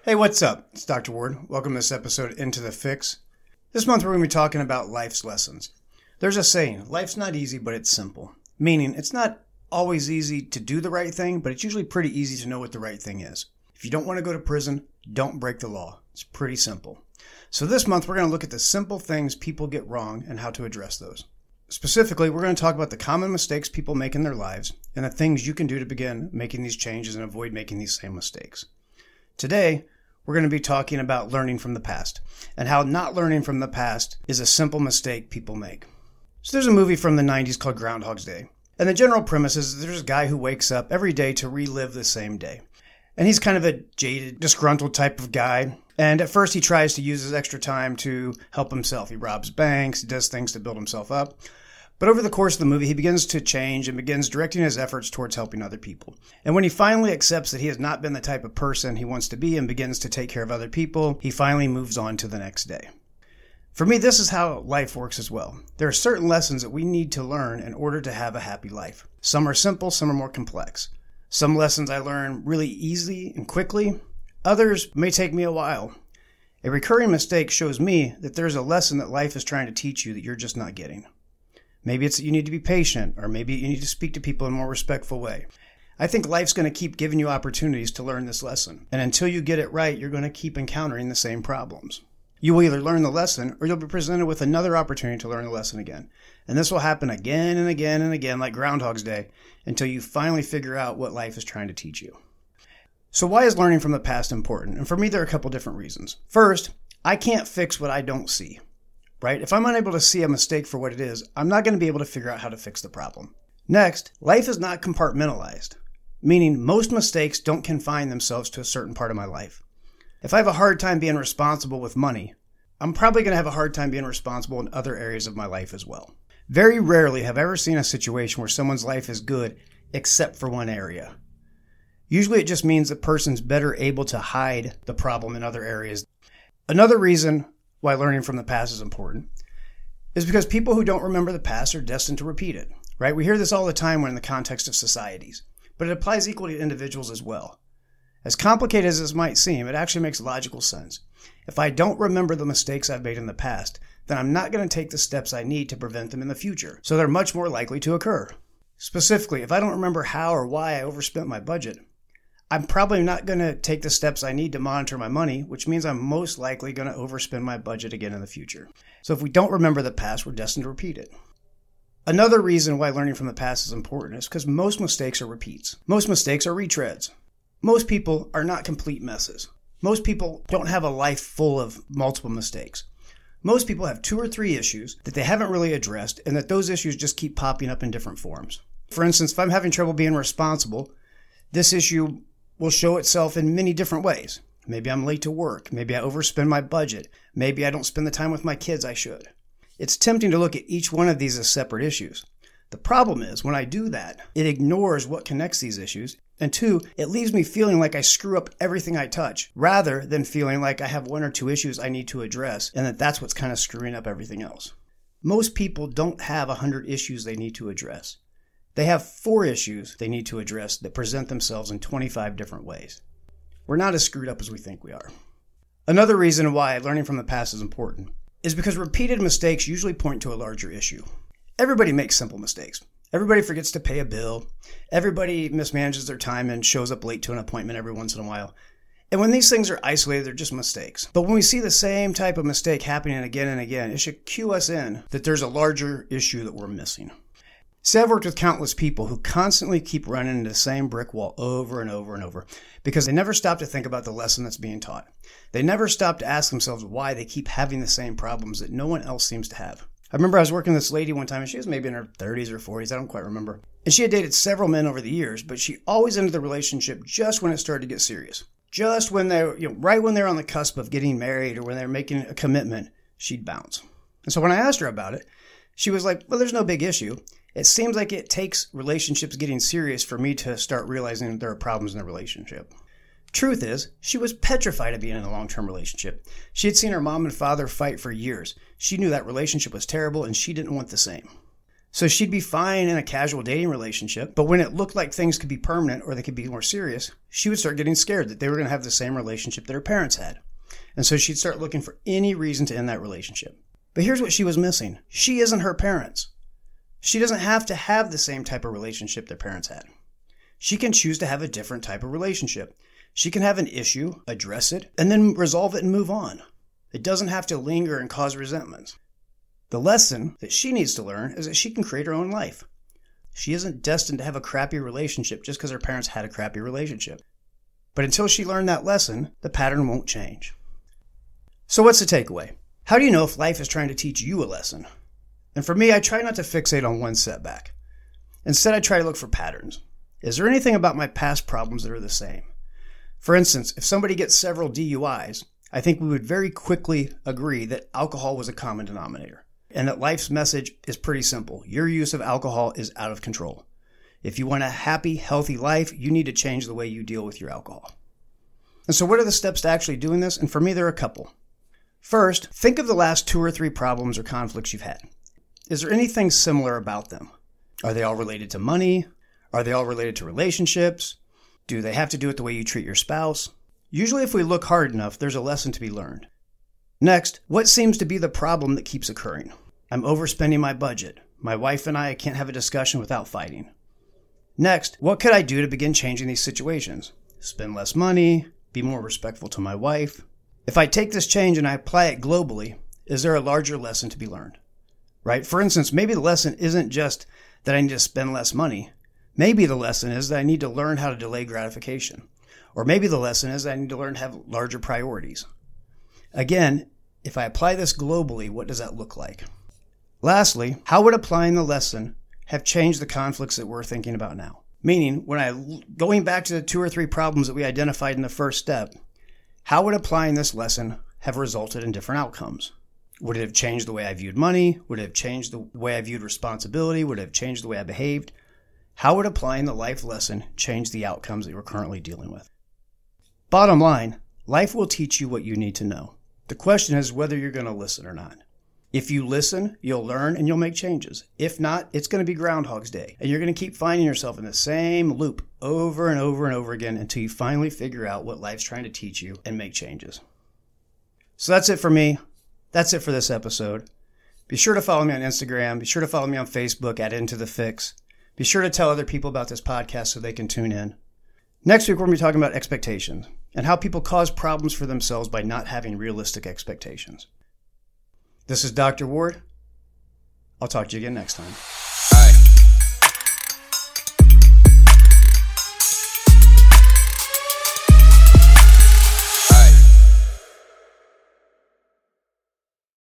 Hey, what's up? It's Dr. Ward. Welcome to this episode Into the Fix. This month we're going to be talking about life's lessons. There's a saying, life's not easy, but it's simple. Meaning, it's not always easy to do the right thing, but it's usually pretty easy to know what the right thing is. If you don't want to go to prison, don't break the law. It's pretty simple. So this month we're going to look at the simple things people get wrong and how to address those. Specifically, we're going to talk about the common mistakes people make in their lives and the things you can do to begin making these changes and avoid making these same mistakes. Today, we're going to be talking about learning from the past and how not learning from the past is a simple mistake people make. So there's a movie from the 90s called Groundhog's Day. And the general premise is there's a guy who wakes up every day to relive the same day. And he's kind of a jaded, disgruntled type of guy. And at first he tries to use his extra time to help himself. He robs banks, he does things to build himself up. But over the course of the movie, he begins to change and begins directing his efforts towards helping other people. And when he finally accepts that he has not been the type of person he wants to be and begins to take care of other people, he finally moves on to the next day. For me, this is how life works as well. There are certain lessons that we need to learn in order to have a happy life. Some are simple, some are more complex. Some lessons I learn really easily and quickly. Others may take me a while. A recurring mistake shows me that there's a lesson that life is trying to teach you that you're just not getting. Maybe it's that you need to be patient, or maybe you need to speak to people in a more respectful way. I think life's going to keep giving you opportunities to learn this lesson. And until you get it right, you're going to keep encountering the same problems. You will either learn the lesson, or you'll be presented with another opportunity to learn the lesson again. And this will happen again and again and again, like Groundhog's Day, until you finally figure out what life is trying to teach you. So why is learning from the past important? And for me, there are a couple different reasons. First, I can't fix what I don't see. Right? If I'm unable to see a mistake for what it is, I'm not going to be able to figure out how to fix the problem. Next, life is not compartmentalized, meaning most mistakes don't confine themselves to a certain part of my life. If I have a hard time being responsible with money, I'm probably going to have a hard time being responsible in other areas of my life as well. Very rarely have I ever seen a situation where someone's life is good except for one area. Usually it just means the person's better able to hide the problem in other areas. Another reason why learning from the past is important is because people who don't remember the past are destined to repeat it, right? We hear this all the time when in the context of societies, but it applies equally to individuals as well. As complicated as this might seem, it actually makes logical sense. If I don't remember the mistakes I've made in the past, then I'm not going to take the steps I need to prevent them in the future, so they're much more likely to occur. Specifically, if I don't remember how or why I overspent my budget, I'm probably not going to take the steps I need to monitor my money, which means I'm most likely going to overspend my budget again in the future. So if we don't remember the past, we're destined to repeat it. Another reason why learning from the past is important is because most mistakes are repeats. Most mistakes are retreads. Most people are not complete messes. Most people don't have a life full of multiple mistakes. Most people have 2 or 3 issues that they haven't really addressed and that those issues just keep popping up in different forms. For instance, if I'm having trouble being responsible, this issue will show itself in many different ways. Maybe I'm late to work. Maybe I overspend my budget. Maybe I don't spend the time with my kids I should. It's tempting to look at each one of these as separate issues. The problem is, when I do that, it ignores what connects these issues. And 2, it leaves me feeling like I screw up everything I touch, rather than feeling like I have 1 or 2 issues I need to address, and that's what's kind of screwing up everything else. Most people don't have 100 issues they need to address. They have 4 issues they need to address that present themselves in 25 different ways. We're not as screwed up as we think we are. Another reason why learning from the past is important is because repeated mistakes usually point to a larger issue. Everybody makes simple mistakes. Everybody forgets to pay a bill. Everybody mismanages their time and shows up late to an appointment every once in a while. And when these things are isolated, they're just mistakes. But when we see the same type of mistake happening again and again, it should cue us in that there's a larger issue that we're missing. See, I've worked with countless people who constantly keep running into the same brick wall over and over and over because they never stop to think about the lesson that's being taught. They never stop to ask themselves why they keep having the same problems that no one else seems to have. I remember I was working with this lady one time, and she was maybe in her 30s or 40s, I don't quite remember. And she had dated several men over the years, but she always ended the relationship just when it started to get serious. Just when right when they're on the cusp of getting married or when they're making a commitment, she'd bounce. And so when I asked her about it, she was like, well, there's no big issue. It seems like it takes relationships getting serious for me to start realizing that there are problems in the relationship. Truth is, she was petrified of being in a long-term relationship. She had seen her mom and father fight for years. She knew that relationship was terrible and she didn't want the same. So she'd be fine in a casual dating relationship, but when it looked like things could be permanent or they could be more serious, she would start getting scared that they were going to have the same relationship that her parents had. And so she'd start looking for any reason to end that relationship. But here's what she was missing. She isn't her parents. She doesn't have to have the same type of relationship their parents had. She can choose to have a different type of relationship. She can have an issue, address it, and then resolve it and move on. It doesn't have to linger and cause resentments. The lesson that she needs to learn is that she can create her own life. She isn't destined to have a crappy relationship just because her parents had a crappy relationship. But until she learned that lesson, the pattern won't change. So what's the takeaway? How do you know if life is trying to teach you a lesson? And for me, I try not to fixate on one setback. Instead, I try to look for patterns. Is there anything about my past problems that are the same? For instance, if somebody gets several DUIs, I think we would very quickly agree that alcohol was a common denominator. And that life's message is pretty simple. Your use of alcohol is out of control. If you want a happy, healthy life, you need to change the way you deal with your alcohol. And so what are the steps to actually doing this? And for me, there are a couple. First, think of the last 2 or 3 problems or conflicts you've had. Is there anything similar about them? Are they all related to money? Are they all related to relationships? Do they have to do with the way you treat your spouse? Usually, if we look hard enough, there's a lesson to be learned. Next, what seems to be the problem that keeps occurring? I'm overspending my budget. My wife and I can't have a discussion without fighting. Next, what could I do to begin changing these situations? Spend less money, be more respectful to my wife. If I take this change and I apply it globally, is there a larger lesson to be learned? Right? For instance, maybe the lesson isn't just that I need to spend less money. Maybe the lesson is that I need to learn how to delay gratification. Or maybe the lesson is that I need to learn to have larger priorities. Again, if I apply this globally, what does that look like? Lastly, how would applying the lesson have changed the conflicts that we're thinking about now? Meaning, going back to the 2 or 3 problems that we identified in the first step, how would applying this lesson have resulted in different outcomes? Would it have changed the way I viewed money? Would it have changed the way I viewed responsibility? Would it have changed the way I behaved? How would applying the life lesson change the outcomes that we're currently dealing with? Bottom line, life will teach you what you need to know. The question is whether you're going to listen or not. If you listen, you'll learn and you'll make changes. If not, it's going to be Groundhog's Day. And you're going to keep finding yourself in the same loop over and over and over again until you finally figure out what life's trying to teach you and make changes. So that's it for me. That's it for this episode. Be sure to follow me on Instagram. Be sure to follow me on Facebook at Into the Fix. Be sure to tell other people about this podcast so they can tune in. Next week, we're going to be talking about expectations and how people cause problems for themselves by not having realistic expectations. This is Dr. Ward. I'll talk to you again next time.